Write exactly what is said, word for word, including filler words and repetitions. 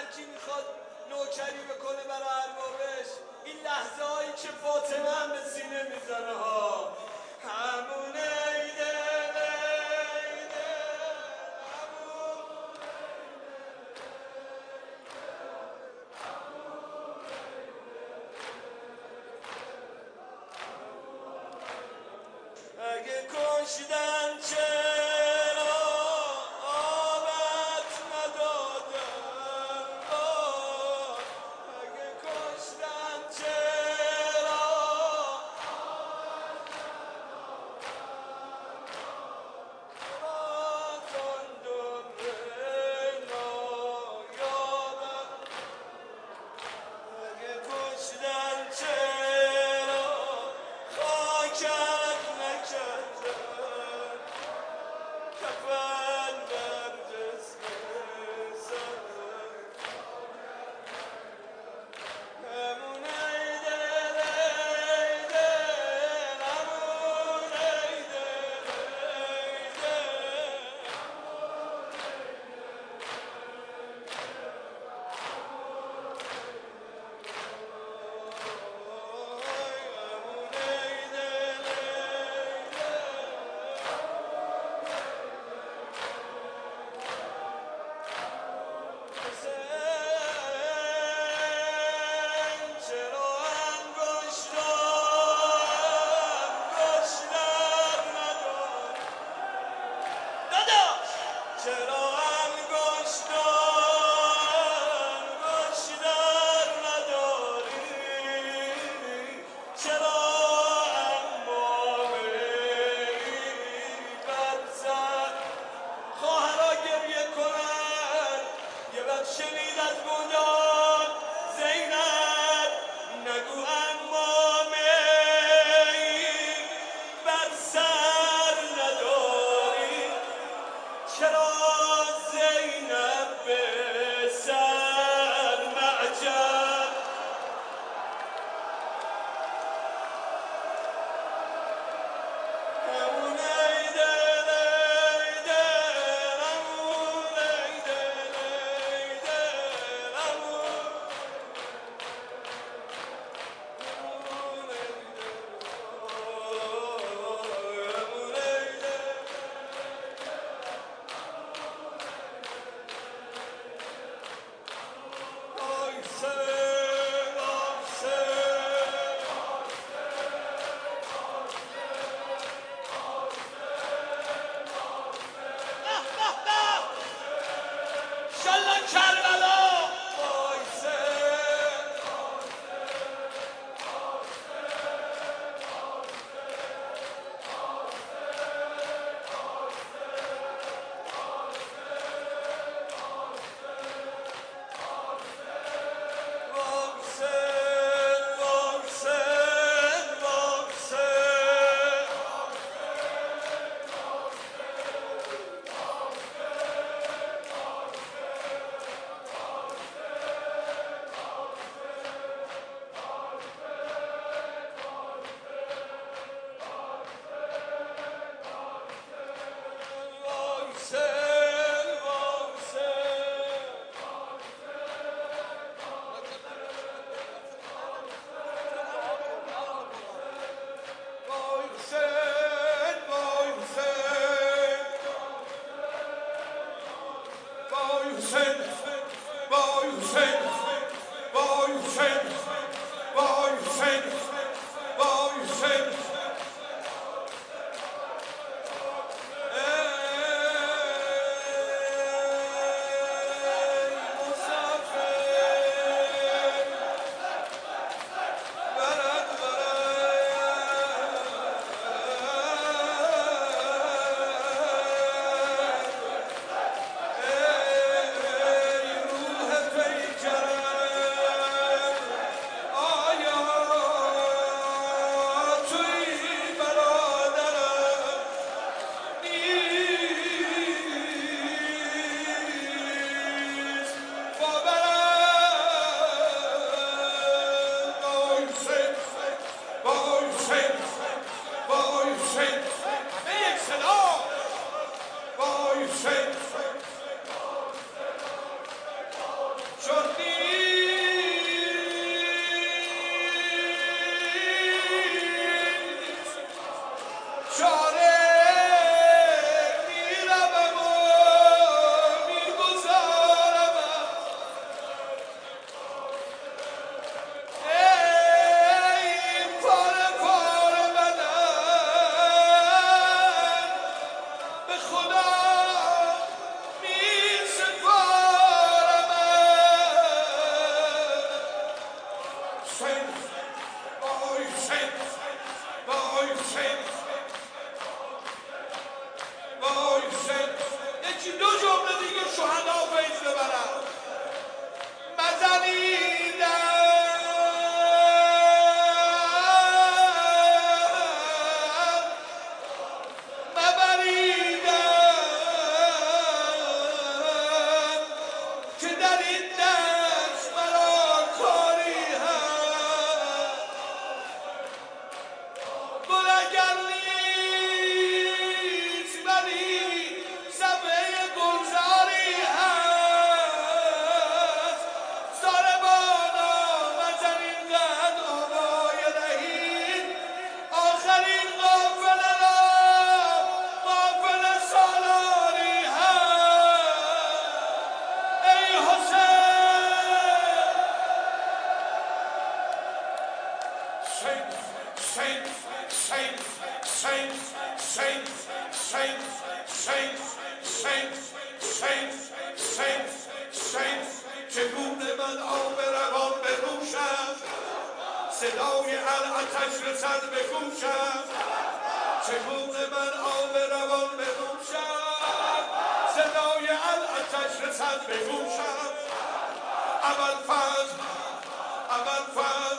کی میخواد نوکری بکنه برای اربابش، این لحظه هایی که فاطمه هم به سینه میزنه ها، همون عیده عیده اگه کشتن چرا آبت ندادن، اگه کشتن چرا آبتون دمه نایابد، اگه کشتن چرا خاکت نکردن، کفن بر جسم زدن، همون عیده عیده همون عیده عیده همون عیده چرا انگشتان انگشتر نداری داداش، چرا انگشتان انگشتر نداری، چرا امامه بر سر خواهرها گریه کنن، یه وقت شنید از بودان زینب نگو امامه بر سر نداری، چرا زینب به سر معجب، همون عیده عیده همون عیده عیده همون این دشت مرا کاری هست گل اگر نیست ولی صفحه گلزاری هست ساربانا وطن اینقدر آوای رهید آخرین قافله را قافله سالاری هست ای حسین Saints, saints, saints, saints, saints, saints, saints, saints, saints, saints چگونه من آب روان بنوشم صدای الاتش رسد به گوشم چگونه من آب روان بنوشم صدای الاتش رسد به گوشم ابوالفضل ابوالفضل